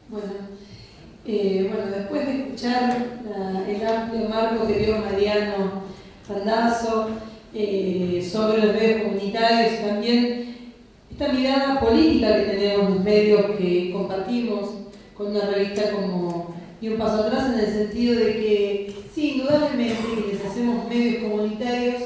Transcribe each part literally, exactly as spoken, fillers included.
Bueno, eh, bueno, después de escuchar la, el amplio marco que dio Mariano Randazzo eh, sobre los medios comunitarios y también esta mirada política que tenemos los medios que compartimos con una revista como Y un paso atrás, en el sentido de que, sí, indudablemente, quienes hacemos medios comunitarios,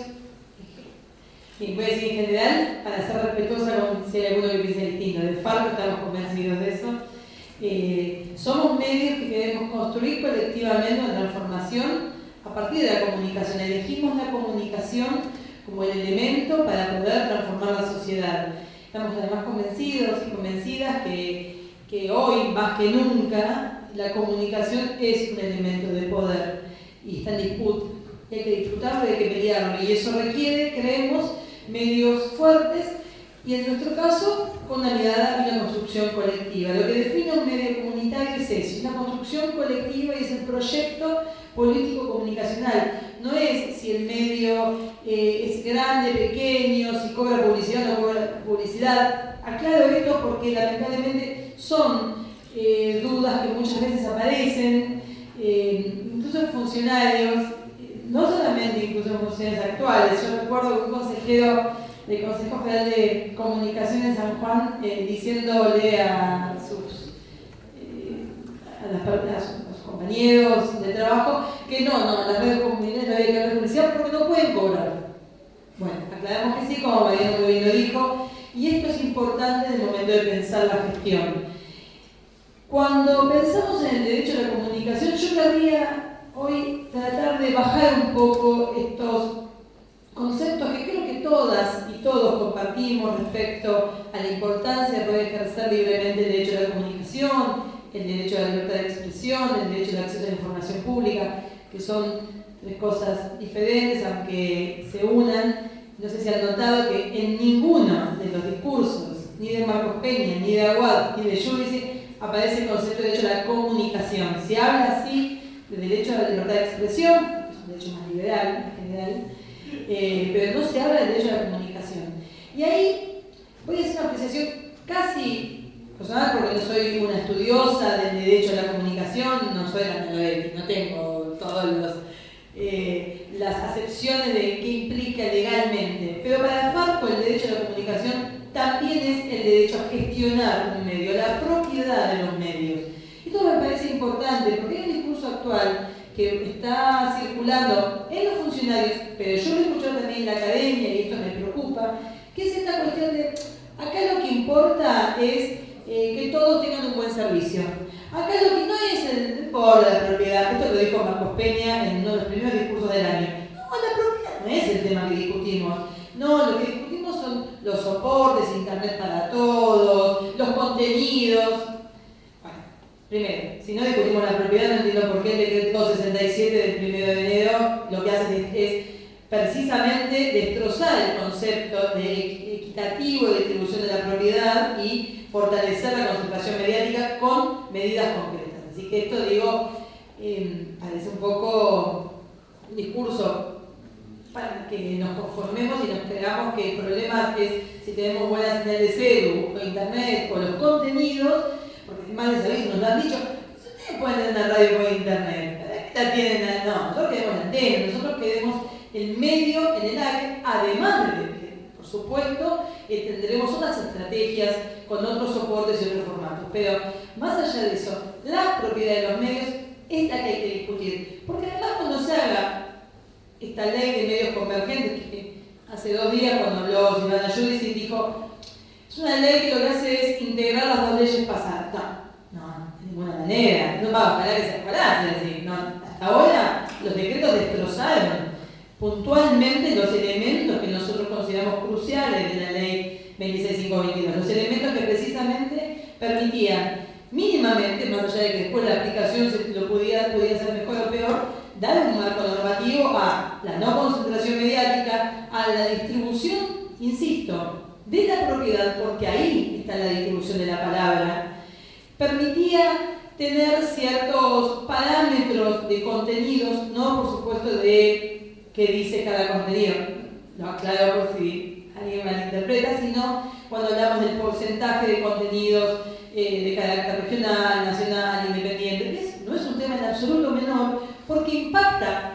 y voy a decir en general, para ser respetuosa con si hay alguno que piense distinto, de Farco estamos convencidos de eso, eh, somos medios que queremos construir colectivamente una transformación a partir de la comunicación. Elegimos la comunicación como el elemento para poder transformar la sociedad. Estamos además convencidos y convencidas que, que hoy, más que nunca, la comunicación es un elemento de poder y está en disputa. Hay que disfrutarlo y hay que pelearlo, y eso requiere, creemos, medios fuertes y, en nuestro caso, con una mirada y una construcción colectiva. Lo que define un medio comunitario es eso, una construcción colectiva, y es el proyecto político-comunicacional. No es si el medio eh, es grande, pequeño, si cobra publicidad o no cobra publicidad. Aclaro esto porque lamentablemente son eh, dudas que muchas veces aparecen, eh, incluso en funcionarios, no solamente incluso en funcionarios actuales. Yo recuerdo que un consejero del Consejo Federal de Comunicación en San Juan eh, diciéndole a sus, eh, a, las, a, sus, a sus compañeros de trabajo que no, no, las redes comunitarias no había que haber publicidad porque no pueden cobrar. Bueno, aclaramos que sí, como Mariano muy bien lo dijo, y esto es importante en el momento de pensar la gestión. Cuando pensamos en el derecho a la comunicación, yo querría hoy tratar de bajar un poco estos conceptos que creo que todas y todos compartimos respecto a la importancia de poder ejercer libremente el derecho a la comunicación, el derecho a la libertad de expresión, el derecho al acceso a la información pública, que son tres cosas diferentes, aunque se unan. No sé si han notado que en ninguno de los discursos, ni de Marcos Peña, ni de Aguad, ni de Giudice, aparece el concepto de derecho a la comunicación. Se habla así de derecho a la libertad de expresión, que es un derecho más liberal en general, eh, pero no se habla del derecho a la comunicación. Y ahí voy a hacer una apreciación casi personal, porque no soy una estudiosa del derecho a la comunicación, no soy la Melodetti, no tengo todas eh, las acepciones de qué implica legalmente, pero para Farco el derecho a la comunicación también es el derecho a gestionar un medio, la propiedad de los medios. Esto me parece importante porque hay un discurso actual que está circulando en los funcionarios, pero yo lo he escuchado también en la academia y esto me preocupa, que es esta cuestión de, acá lo que importa es eh, que todos tengan un buen servicio. Acá lo que no es el por la propiedad, esto lo dijo Marcos Peña en uno de los primeros discursos del año. No, la propiedad no es el tema que discutimos. No, lo que discutimos son los soportes, internet para todos, los contenidos. Bueno, primero, si no discutimos la propiedad, no entiendo por qué el decreto sesenta y siete del primero de enero lo que hace es, es precisamente destrozar el concepto de equitativo de distribución de la propiedad y fortalecer la concentración mediática con medidas concretas. Así que esto, digo, eh, parece un poco un discurso para que nos conformemos y nos creamos que el problema es si tenemos buena señal de celu o internet o los contenidos, porque más de servicio nos lo han dicho, ustedes pueden tener una radio por internet, ¿la tienen? No, nosotros queremos la antena, nosotros queremos el medio en el aire, además de que, por supuesto, eh, tendremos otras estrategias con otros soportes y otros formatos, pero más allá de eso, la propiedad de los medios es la que hay que discutir, porque además cuando se haga esta ley de medios convergentes, que hace dos días cuando habló Silvana Giudice dijo, es una ley que lo que hace es integrar las dos leyes pasadas. No, no, de ninguna manera, no va a ojalá que se ojalá, es decir, no, hasta ahora los decretos destrozaron puntualmente los elementos que nosotros consideramos cruciales de la ley veintiséis mil quinientos veintidós, los elementos que precisamente permitían mínimamente, más allá de que después la aplicación se lo pudiera, pudiera ser mejor o peor, dar un marco normativo a la no concentración mediática, a la distribución, insisto, de la propiedad, porque ahí está la distribución de la palabra. Permitía tener ciertos parámetros de contenidos, no por supuesto de qué dice cada contenido, lo aclaro por si alguien malinterpreta, sino cuando hablamos del porcentaje de contenidos eh, de carácter regional, nacional,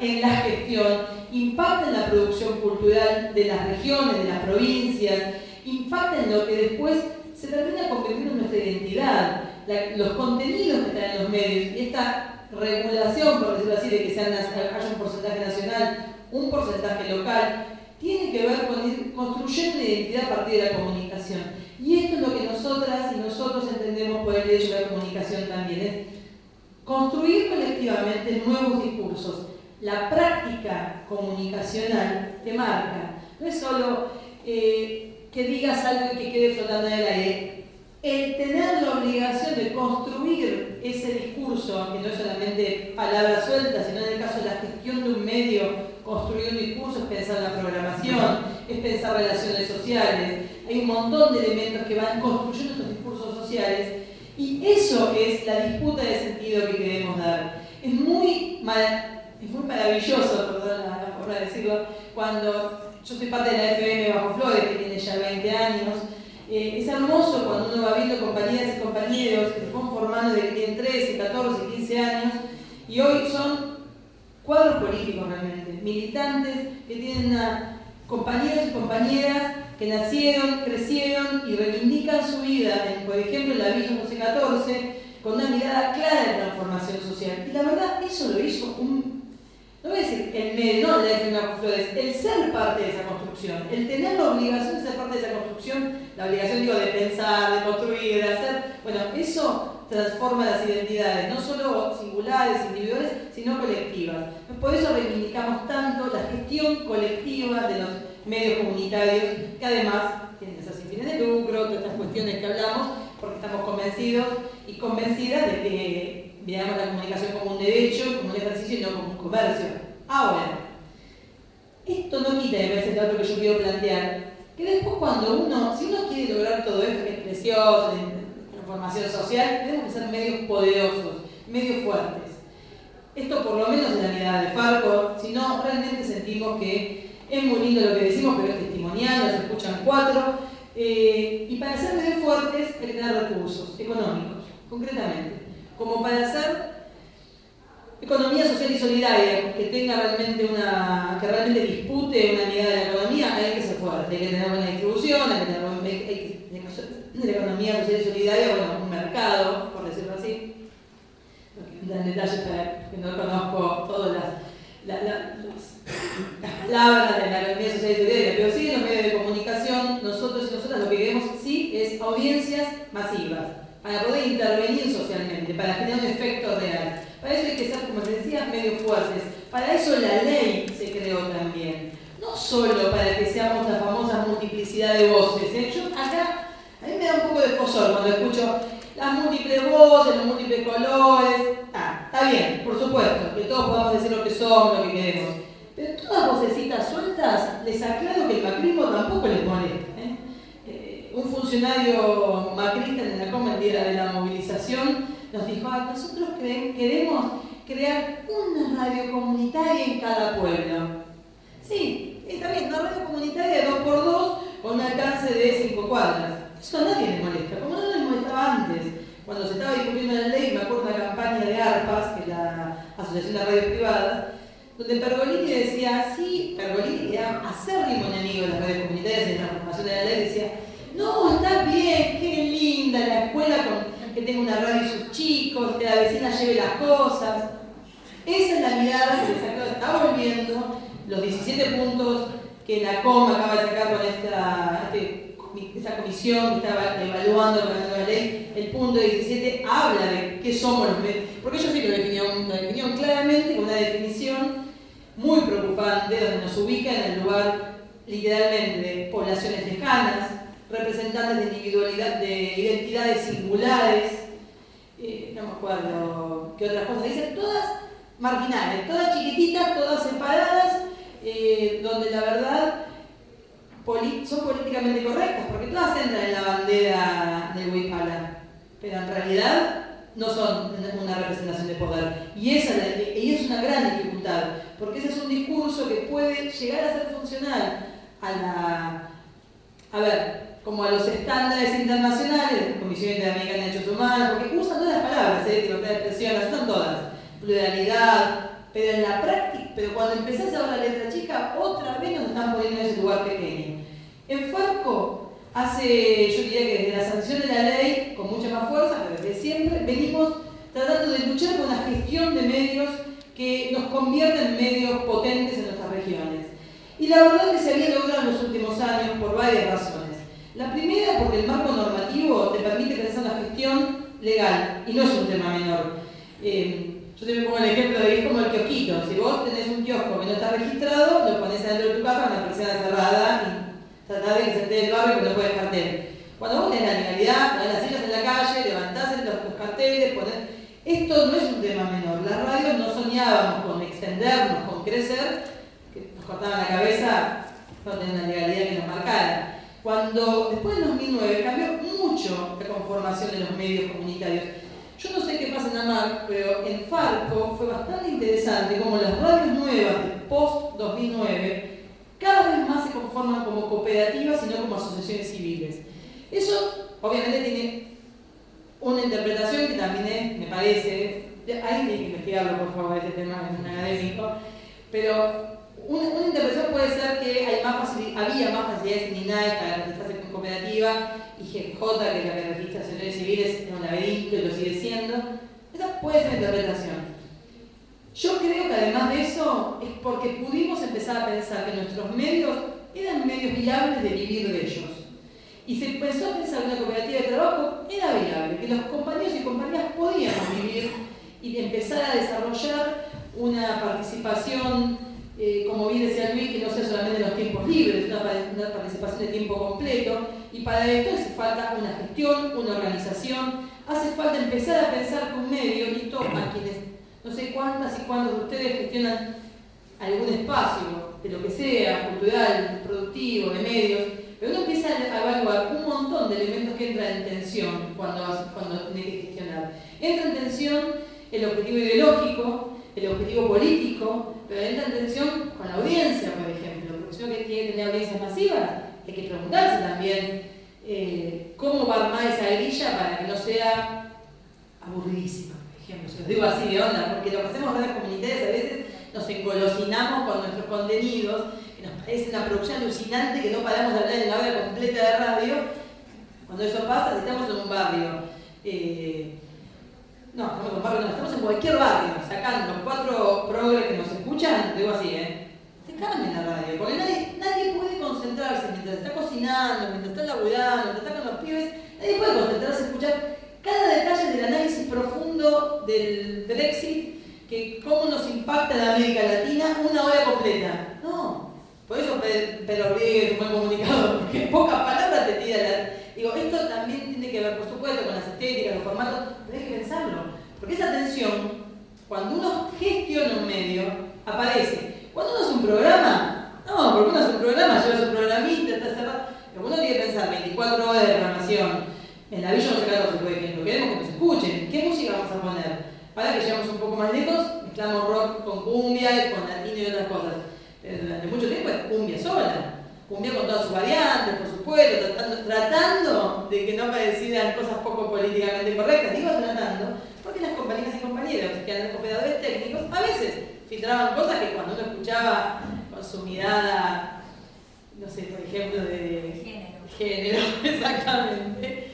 en la gestión, impacta en la producción cultural de las regiones, de las provincias, impacta en lo que después se termina convirtiendo en nuestra identidad, la, los contenidos que están en los medios, y esta regulación, por decirlo así, de que sean, haya un porcentaje nacional, un porcentaje local, tiene que ver con ir construyendo una identidad a partir de la comunicación. Y esto es lo que nosotras y nosotros entendemos por el derecho a la comunicación también, es construir colectivamente nuevos discursos. La práctica comunicacional te marca, no es solo eh, que digas algo y que quede flotando en el aire. El tener la obligación de construir ese discurso, que no es solamente palabras sueltas, sino en el caso de la gestión de un medio, construir un discurso es pensar la programación, es pensar relaciones sociales. Hay un montón de elementos que van construyendo estos discursos sociales y eso es la disputa de sentido que queremos dar. Es muy, es muy maravilloso, perdón la, la forma de decirlo, cuando yo soy parte de la F M Bajo Flores, que tiene ya veinte años. Eh, es hermoso cuando uno va viendo compañeras y compañeros que se fueron formando de que tienen trece, catorce, quince años y hoy son cuadros políticos realmente, militantes que tienen a compañeros y compañeras que nacieron, crecieron y reivindican su vida, en, por ejemplo en la Villa José catorce, con una mirada clara de transformación social. Y la verdad, eso lo hizo un, no voy a decir el medio, no la F M Bajo Flores, el ser parte de esa construcción, el tener la obligación de ser parte de esa construcción, la obligación digo de pensar, de construir, de hacer, bueno, eso transforma las identidades, no solo singulares, individuales, sino colectivas. Por eso reivindicamos tanto la gestión colectiva de los medios comunitarios, que además tienen que ser sin fines de lucro, todas estas cuestiones que hablamos, porque estamos convencidos y convencidas de que veamos la comunicación como un derecho, como un ejercicio y no como un comercio. Ahora, esto no quita, me parece, el otro que yo quiero plantear, que después cuando uno, si uno quiere lograr todo esto que es precioso, transformación social, tenemos que ser medios poderosos, medios fuertes. Esto por lo menos es la mirada de Farco, si no, realmente sentimos que es muy lindo lo que decimos, pero es testimonial, nos escuchan cuatro, eh, y para ser medios fuertes hay que tener recursos económicos, concretamente, como para hacer economía social y solidaria, que tenga realmente una, que realmente dispute una mirada de la economía, hay que ser fuerte, hay que tener buena distribución, hay que tener hay que, de la economía social y solidaria, bueno, un mercado, por decirlo así. No quiero entrar en detalles para que no conozco todas las, la, la, las, las palabras de la economía social y solidaria, pero sí en los medios de comunicación, nosotros y nosotras lo que queremos sí es audiencias masivas, para poder intervenir socialmente, para generar un efecto real. Para eso hay que ser, como les decía, medios fuertes. Para eso la ley se creó también. No solo para que seamos la famosa multiplicidad de voces. ¿eh? Yo acá, a mí me da un poco de escozor cuando escucho las múltiples voces, los múltiples colores. Ah, está bien, por supuesto, que todos podamos decir lo que somos, lo que queremos. Pero todas vocecitas sueltas, les aclaro que el macrismo tampoco les molesta. ¿eh? Eh, un funcionario macrista en la Coma el día de la movilización nos dijo, ah, nosotros queremos crear una radio comunitaria en cada pueblo. Sí, está bien, una radio comunitaria de dos por dos con un alcance de cinco cuadras. Eso a nadie le molesta, como no le molestaba antes. Cuando se estaba discutiendo la ley, me acuerdo de una campaña de ARPAS, que es la Asociación de Radios Privadas, donde Pergolini decía, sí, Pergolini era acérrimo enemigo de las radios comunitarias en la formación de la ley, decía, no, está bien, qué linda la escuela con que tenga una radio y sus chicos, que la vecina lleve las cosas. Esa es la mirada que se está volviendo los diecisiete puntos que la Coma acaba de sacar con esta, este, esta comisión que estaba evaluando con la nueva ley. El punto diecisiete habla de qué somos los medios, porque ellos sí lo definieron, lo definieron claramente con una definición muy preocupante, donde nos ubica en el lugar literalmente de poblaciones lejanas, representantes de individualidad, de identidades singulares, eh, no me acuerdo qué otras cosas dicen, todas marginales, todas chiquititas, todas separadas, eh, donde la verdad son políticamente correctas, porque todas entran en la bandera del Huipala, pero en realidad no son una representación de poder. Y esa y es una gran dificultad, porque ese es un discurso que puede llegar a ser funcional a la... A ver, como a los estándares internacionales de la Comisión Interamericana de Derechos Humanos, porque usan todas las palabras, ¿eh? Libertad de expresión, las usan todas, pluralidad, pero en la práctica, pero cuando empezás a ver la letra chica, otra vez nos están poniendo en ese lugar pequeño. En Farco, hace, yo diría que desde la sanción de la ley, con mucha más fuerza, pero desde siempre, venimos tratando de luchar con la gestión de medios que nos convierten en medios potentes en nuestras regiones. Y la verdad es que se había logrado en los últimos años por varias razones. La primera, porque el marco normativo te permite pensar la gestión legal, y no es un tema menor. Eh, yo siempre pongo el ejemplo de que es como el kiosquito. Si vos tenés un kiosco que no está registrado, lo pones adentro de tu casa con la persiana cerrada y tratás de que se entere el barrio que no puedes cartel. Cuando vos tenés la legalidad, ponés las sillas en la calle, levantás los, los carteles, ponés... Esto no es un tema menor. Las radios no soñábamos con extendernos, con crecer, que nos cortaban la cabeza, no tenían una legalidad que nos marcara. Cuando, después del dos mil nueve, cambió mucho la conformación de los medios comunitarios. Yo no sé qué pasa en AMAC, pero en Farco fue bastante interesante como las radios nuevas de post dos mil nueve cada vez más se conforman como cooperativas y no como asociaciones civiles. Eso obviamente tiene una interpretación que también es, me parece, alguien tiene que investigarlo por favor, este tema es un académico, pero una, una interpretación puede ser que hay más había más facilidades en INAE para registrarse como cooperativa y G J, que es la que registra asociaciones civiles, es un laberinto y lo sigue siendo. Esa puede ser una interpretación. Yo creo que además de eso es porque pudimos empezar a pensar que nuestros medios eran medios viables de vivir de ellos. Y se empezó a pensar que una cooperativa de trabajo era viable, que los compañeros y compañeras podíamos vivir y empezar a desarrollar una participación, eh, como bien decía Luis, que no sea solamente en los tiempos libres, una, una participación de tiempo completo. Y para esto hace falta una gestión, una organización, hace falta empezar a pensar con medios, y esto a quienes, no sé cuántas y cuántos de ustedes gestionan algún espacio, de lo que sea, cultural, productivo, de medios, pero uno empieza a evaluar un montón de elementos que entran en tensión cuando, cuando tiene que gestionar. Entra en tensión el objetivo ideológico, el objetivo político, pero entra en tensión con la audiencia, por ejemplo, porque si uno que tiene que tener audiencias masivas, hay que preguntarse también eh, cómo va a armar esa grilla para que no sea aburridísima, por ejemplo, si los digo así de onda, porque lo que hacemos en redes comunitarias a veces nos engolosinamos con nuestros contenidos, que nos parece una producción alucinante que no paramos de hablar en la hora completa de radio. Cuando eso pasa, si estamos en un barrio, eh, no, estamos en un barrio, no, estamos en cualquier barrio, sacando los cuatro progres que nos escuchan, digo así, ¿eh? Te cambien la radio, porque nadie, nadie puede concentrarse mientras está cocinando, mientras está laburando, mientras está con los pibes, nadie puede concentrarse a escuchar cada detalle del análisis profundo del Brexit, que cómo nos impacta en América Latina una hora completa. No, por eso Pedro Rodríguez es un buen comunicador, porque en pocas palabras te tira la... Digo, esto también tiene que ver, por supuesto, con las estéticas, los formatos, pero hay que pensarlo, porque esa tensión, cuando uno gestiona un medio, aparece. Cuando uno hace un programa, no, porque uno hace un programa, lleva su programita, está cerrado, pero uno tiene que pensar veinticuatro horas de programación. En la Villa once catorce, por ejemplo, queremos que nos escuchen, ¿qué música vamos a poner? Para que lleguemos un poco más lejos, mezclamos rock con cumbia, con latino y otras cosas. Pero durante mucho tiempo es cumbia sola. Cumbia con todas sus variantes, por supuesto, tratando, tratando de que no parecieran cosas poco políticamente correctas. Digo tratando, porque las compañeras y compañeros que eran operadores técnicos a veces filtraban cosas que cuando uno escuchaba con su mirada, no sé, por ejemplo, de género, género exactamente,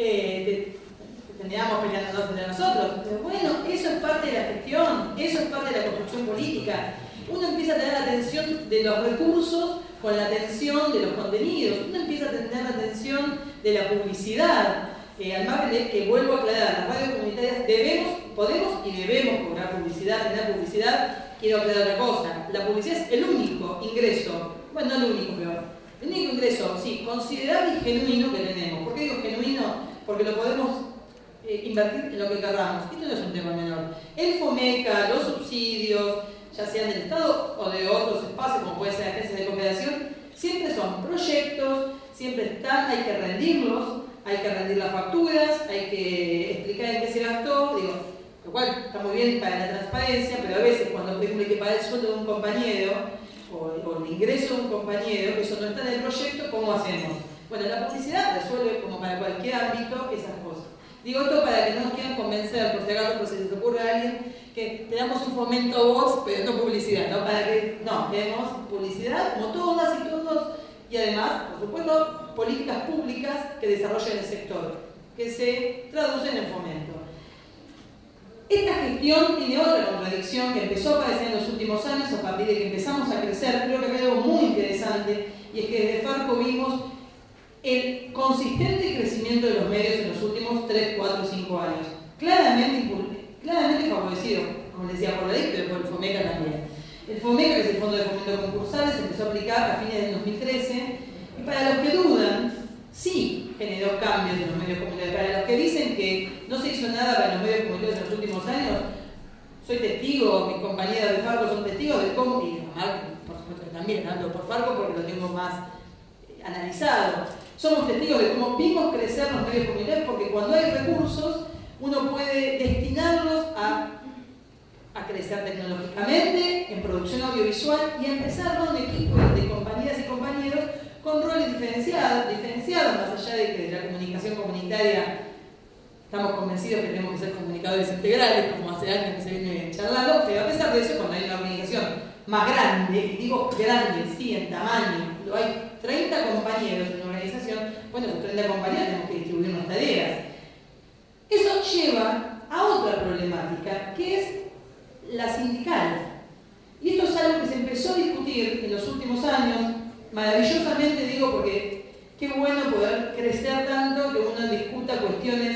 eh, terminamos peleándonos entre nosotros. Pero bueno, eso es parte de la gestión, eso es parte de la construcción política. Uno empieza a tener la atención de los recursos con la atención de los contenidos. Uno empieza a tener la atención de la publicidad. Eh, al margen de que, vuelvo a aclarar, las radios comunitarias debemos, podemos y debemos cobrar publicidad, tener publicidad. Quiero aclarar otra cosa. La publicidad es el único ingreso, bueno, no el único, pero el único ingreso, sí, considerable y genuino que tenemos. ¿Por qué digo genuino? Porque lo podemos eh, invertir en lo que queramos. Esto no es un tema menor. El FOMECA, los subsidios, ya sean del Estado o de otros espacios, como puede ser agencias de cooperación, siempre son proyectos, siempre están, hay que rendirlos, hay que rendir las facturas, hay que explicar en qué se gastó, digo, lo cual está muy bien para la transparencia, pero a veces cuando por ejemplo hay que pagar el sueldo de un compañero o, o el ingreso de un compañero, que eso no está en el proyecto, ¿cómo hacemos? Bueno, la publicidad resuelve como para cualquier ámbito esas cosas. Digo esto para que no nos quieran convencer, por si acaso, por si les ocurre a alguien, que te damos un fomento a vos, pero no publicidad, ¿no? Para que, no, tenemos publicidad como todas y todos, y además, por supuesto, políticas públicas que desarrollen el sector, que se traducen en fomento. Esta gestión tiene otra contradicción que empezó a aparecer en los últimos años a partir de que empezamos a crecer. Creo que hay algo muy interesante, y es que desde Farco vimos el consistente crecimiento de los medios en los últimos tres, cuatro, cinco años. Claramente, claramente favorecido, como les decía, por la ley, pero por el FOMECA también. El FOMECA, que es el Fondo de Fomento Concursal, se empezó a aplicar a fines del dos mil trece, y para los que dudan, sí generó cambios en los medios comunitarios. Para los que dicen que no se hizo nada para los medios comunitarios en los últimos años, soy testigo, mis compañeras de Farco son testigos de cómo, y Marco, por supuesto que también, hablo por Farco porque lo tengo más eh, analizado. Somos testigos de cómo vimos crecer los medios comunitarios, porque cuando hay recursos, uno puede destinarlos a, a crecer tecnológicamente, en producción audiovisual, y a empezar con un equipo de compañeras y compañeros con roles diferenciados, diferenciados, más allá de que de la comunicación comunitaria estamos convencidos que tenemos que ser comunicadores integrales, como hace años que se viene charlando, pero a pesar de eso, cuando hay una organización más grande, y digo grande, sí, en tamaño, hay treinta compañeros en una organización, bueno, esos treinta compañeros tenemos que distribuir unas tareas. Eso lleva a otra problemática, que es la sindical. Y esto es algo que se empezó a discutir en los últimos años, maravillosamente digo, porque qué bueno poder crecer tanto que uno discuta cuestiones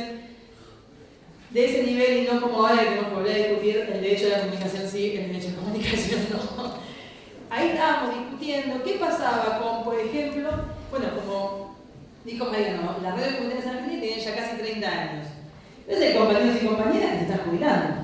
de ese nivel y no como ahora que tenemos que volver a discutir el derecho de la comunicación sí, el derecho de comunicación no. Ahí estábamos discutiendo qué pasaba con, por ejemplo, bueno, como dijo Mariano, las redes comunitarias en Argentina tienen ya casi treinta años. Entonces hay compañeros y compañeras que se están jubilando.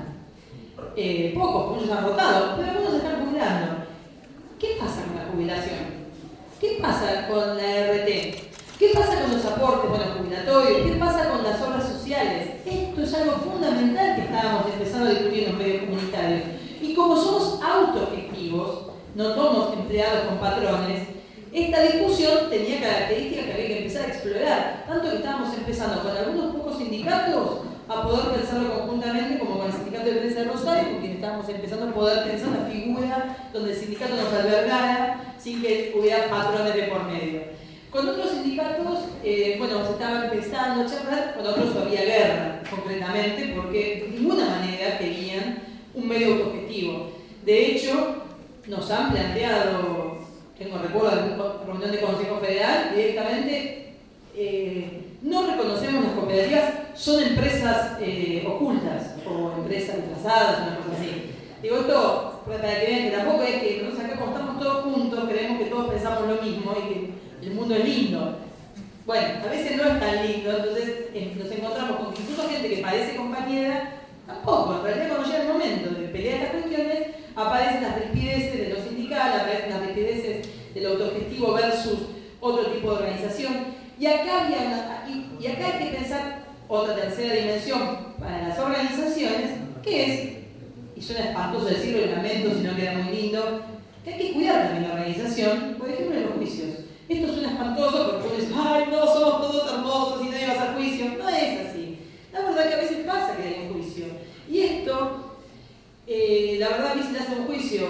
Eh, pocos, muchos han votado, pero algunos se están jubilando. ¿Qué pasa con la jubilación? ¿Qué pasa con la R T? ¿Qué pasa con los aportes, bueno, jubilatorios? ¿Qué pasa con las obras sociales? Esto es algo fundamental que estábamos empezando a discutir en los medios comunitarios. Y como somos autogestivos, no somos empleados con patrones, esta discusión tenía características que había que empezar a explorar. Tanto que estábamos empezando con algunos pocos sindicatos a poder pensarlo conjuntamente, como con el Sindicato de Prensa de Rosario, porque estábamos empezando a poder pensar una figura donde el sindicato nos albergara sin que hubiera patrones de por medio. Con otros sindicatos, eh, bueno, se estaba empezando a charlar, con otros había guerra, concretamente, porque de ninguna manera querían un medio autogestivo. De hecho, nos han planteado, tengo recuerdo de una reunión de Consejo Federal, directamente, eh, no reconocemos las cooperativas, son empresas eh, ocultas, o empresas disfrazadas, una cosa así. Digo esto para que vean que tampoco es que nosotros acá como estamos todos juntos, creemos que todos pensamos lo mismo y que el mundo es lindo. Bueno, a veces no es tan lindo, entonces eh, nos encontramos con que incluso gente que parece compañera, tampoco, en realidad cuando llega el momento de pelear estas cuestiones, aparecen las rispideces de lo sindical, aparecen las rispideces del autogestivo versus otro tipo de organización. Y acá, había una, y, y acá hay que pensar otra tercera dimensión para las organizaciones, que es, y suena espantoso decirlo, y lamento si no queda muy lindo, que hay que cuidar también la organización, por ejemplo en los juicios. Esto suena espantoso porque uno dice, ay no, somos todos hermosos y nadie va a hacer juicio. No es así. La verdad que a veces pasa que hay un juicio. Y esto, eh, la verdad a mí si le hace un juicio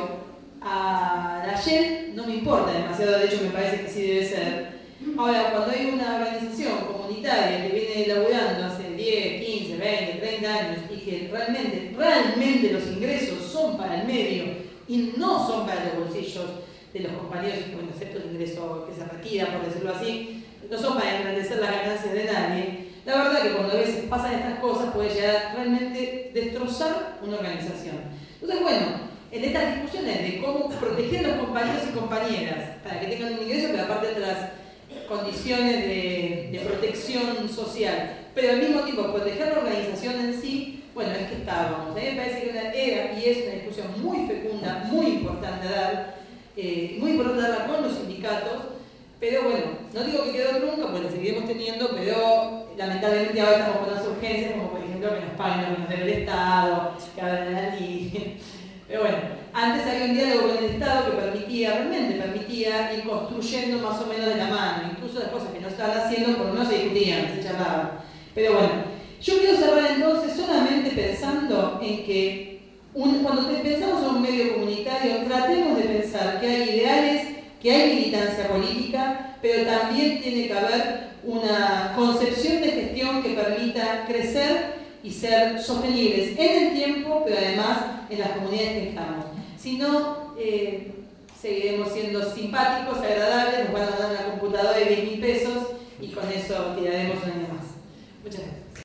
a la Shell, no me importa demasiado, de hecho me parece que sí debe ser. Ahora, cuando hay una organización comunitaria que viene laburando hace diez, quince, veinte, treinta años y que realmente, realmente los ingresos son para el medio y no son para los bolsillos de los compañeros, bueno, excepto el ingreso que se retira, por decirlo así, no son para engrandecer las ganancias de nadie, la verdad que cuando a veces pasan estas cosas puede llegar a realmente destrozar una organización. Entonces, bueno, en estas discusiones de cómo proteger a los compañeros y compañeras para que tengan un ingreso, pero aparte de las condiciones de, de protección social, pero al mismo tiempo proteger la organización en sí, bueno, es que estábamos. A mí me parece que una, era y es una discusión muy fecunda, muy importante dar, eh, muy importante darla con los sindicatos, pero bueno, no digo que quedó nunca, porque la seguiremos teniendo, pero lamentablemente ahora estamos con las urgencias, como por ejemplo que nos paguen lo que nos debe el Estado, que abran la ley. Pero bueno, antes había un diálogo con el Estado que permitía, realmente permitía ir construyendo más o menos de la mano, incluso las cosas que no estaban haciendo, por lo menos se discutían, se charlaban. Pero bueno, yo quiero cerrar entonces solamente pensando en que un, cuando pensamos en un medio comunitario, tratemos de pensar que hay ideales, que hay militancia política, pero también tiene que haber una concepción de gestión que permita crecer y ser sostenibles en el tiempo, pero además en las comunidades que estamos. Si no, eh, seguiremos siendo simpáticos, agradables, nos van a dar una computadora de diez mil pesos y con eso tiraremos